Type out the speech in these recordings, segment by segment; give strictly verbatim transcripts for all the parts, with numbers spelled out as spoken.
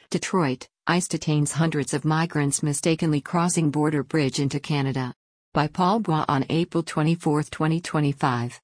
Detroit, ICE detains hundreds of migrants mistakenly crossing border bridge into Canada. By Paul Bois on April twenty-fourth, twenty twenty-five.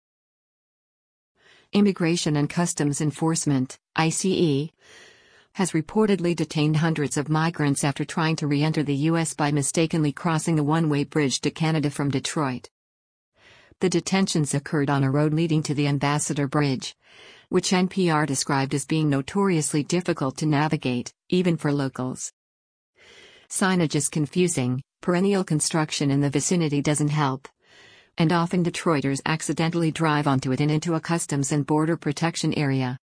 Immigration and Customs Enforcement, I C E, has reportedly detained hundreds of migrants after trying to re-enter the U S by mistakenly crossing a one-way bridge to Canada from Detroit. The detentions occurred on a road leading to the Ambassador Bridge, which N P R described as being notoriously difficult to navigate, even for locals. Signage is confusing, perennial construction in the vicinity doesn't help, and often Detroiters accidentally drive onto it and into a Customs and Border Protection area.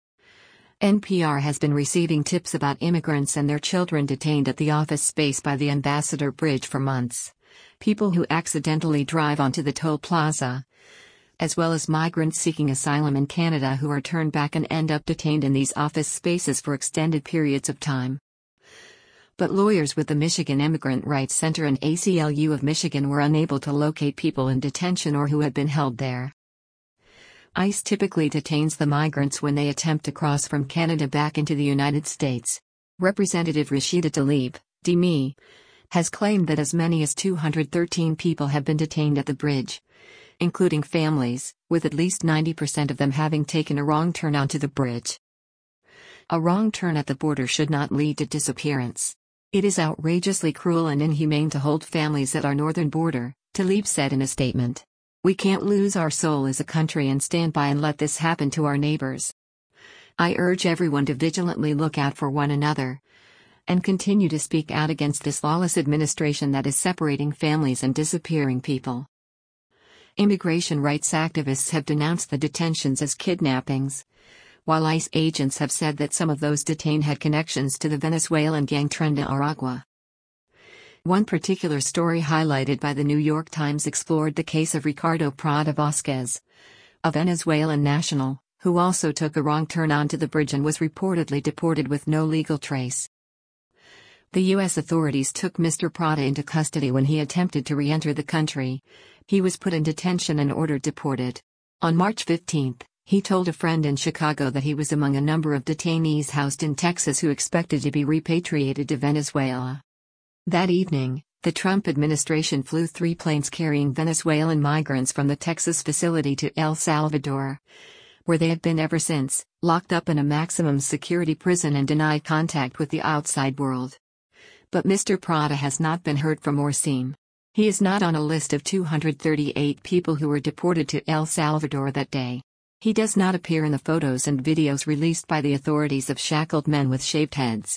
N P R has been receiving tips about immigrants and their children detained at the office space by the Ambassador Bridge for months, people who accidentally drive onto the toll plaza, as well as migrants seeking asylum in Canada who are turned back and end up detained in these office spaces for extended periods of time. But lawyers with the Michigan Immigrant Rights Center and A C L U of Michigan were unable to locate people in detention or who had been held there. ICE typically detains the migrants when they attempt to cross from Canada back into the United States. Representative Rashida Tlaib, D M E, has claimed that as many as two hundred thirteen people have been detained at the bridge, including families, with at least ninety percent of them having taken a wrong turn onto the bridge. A wrong turn at the border should not lead to disappearance. It is outrageously cruel and inhumane to hold families at our northern border, Tlaib said in a statement. We can't lose our soul as a country and stand by and let this happen to our neighbors. I urge everyone to vigilantly look out for one another and continue to speak out against this lawless administration that is separating families and disappearing people. Immigration rights activists have denounced the detentions as kidnappings, while ICE agents have said that some of those detained had connections to the Venezuelan gang Tren de Aragua. One particular story highlighted by the New York Times explored the case of Ricardo Prada Vasquez, a Venezuelan national, who also took a wrong turn onto the bridge and was reportedly deported with no legal trace. The U S authorities took Mister Prada into custody when he attempted to re-enter the country. He was put in detention and ordered deported. On March fifteenth, he told a friend in Chicago that he was among a number of detainees housed in Texas who expected to be repatriated to Venezuela. That evening, the Trump administration flew three planes carrying Venezuelan migrants from the Texas facility to El Salvador, where they have been ever since, locked up in a maximum security prison and denied contact with the outside world. But Mister Prada has not been heard from or seen. He is not on a list of two hundred thirty-eight people who were deported to El Salvador that day. He does not appear in the photos and videos released by the authorities of shackled men with shaved heads.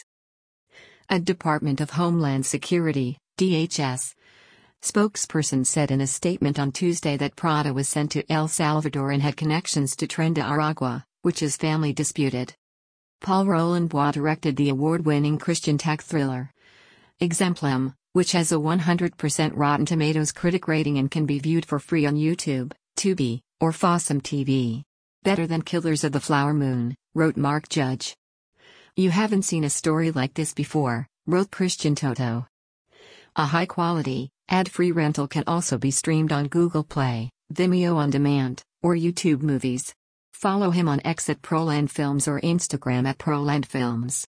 A Department of Homeland Security, D H S, spokesperson said in a statement on Tuesday that Prada was sent to El Salvador and had connections to Tren de Aragua, which is family disputed. Paul Roland Bois directed the award-winning Christian tech thriller Exemplum, which has a one hundred percent Rotten Tomatoes critic rating and can be viewed for free on YouTube, Tubi, or Fossum T V. Better than Killers of the Flower Moon, wrote Mark Judge. You haven't seen a story like this before, wrote Christian Toto. A high-quality, ad-free rental can also be streamed on Google Play, Vimeo On Demand, or YouTube Movies. Follow him on X at Proland Films or Instagram at Proland Films.